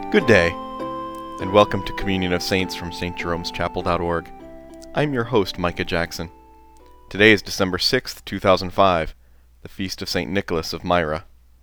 Good day, and welcome to Communion of Saints from stjeromeschapel.org. I'm your host, Micah Jackson. Today is December 6th, 2005, the feast of St. Nicholas of Myra.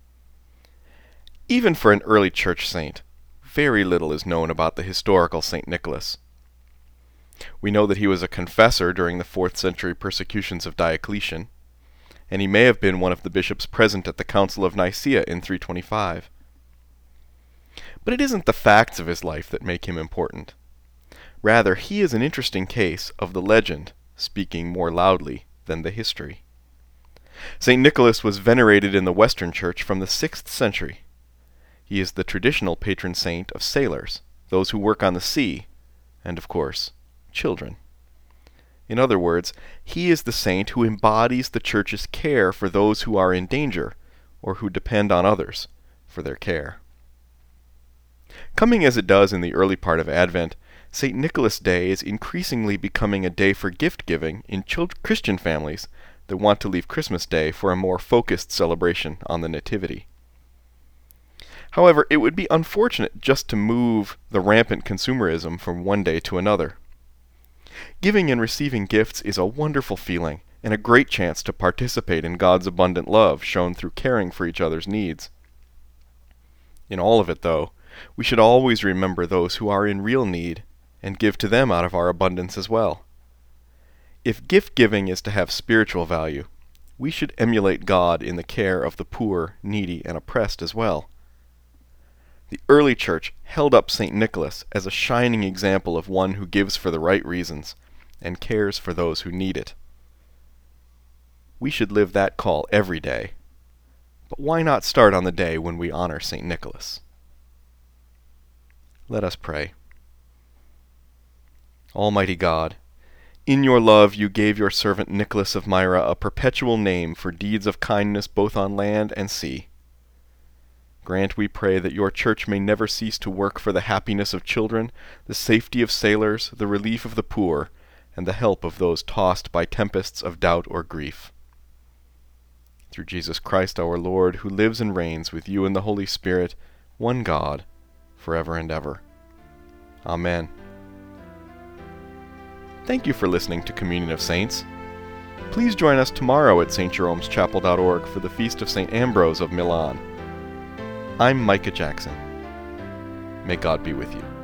Even for an early church saint, very little is known about the historical St. Nicholas. We know that he was a confessor during the 4th century persecutions of Diocletian, and he may have been one of the bishops present at the Council of Nicaea in 325. But it isn't the facts of his life that make him important. Rather, he is an interesting case of the legend speaking more loudly than the history. St. Nicholas was venerated in the Western Church from the 6th century. He is the traditional patron saint of sailors, those who work on the sea, and, of course, children. In other words, he is the saint who embodies the Church's care for those who are in danger, or who depend on others for their care. Coming as it does in the early part of Advent, St. Nicholas Day is increasingly becoming a day for gift-giving in Christian families that want to leave Christmas Day for a more focused celebration on the Nativity. However, it would be unfortunate just to move the rampant consumerism from one day to another. Giving and receiving gifts is a wonderful feeling and a great chance to participate in God's abundant love shown through caring for each other's needs. In all of it, though, we should always remember those who are in real need and give to them out of our abundance as well. If gift-giving is to have spiritual value, we should emulate God in the care of the poor, needy, and oppressed as well. The early Church held up St. Nicholas as a shining example of one who gives for the right reasons and cares for those who need it. We should live that call every day. But why not start on the day when we honor St. Nicholas? Let us pray. Almighty God, in your love you gave your servant Nicholas of Myra a perpetual name for deeds of kindness both on land and sea. Grant, we pray, that your Church may never cease to work for the happiness of children, the safety of sailors, the relief of the poor, and the help of those tossed by tempests of doubt or grief. Through Jesus Christ our Lord, who lives and reigns with you in the Holy Spirit, one God, forever and ever. Amen. Thank you for listening to Communion of Saints. Please join us tomorrow at stjeromeschapel.org for the Feast of St. Ambrose of Milan. I'm Micah Jackson. May God be with you.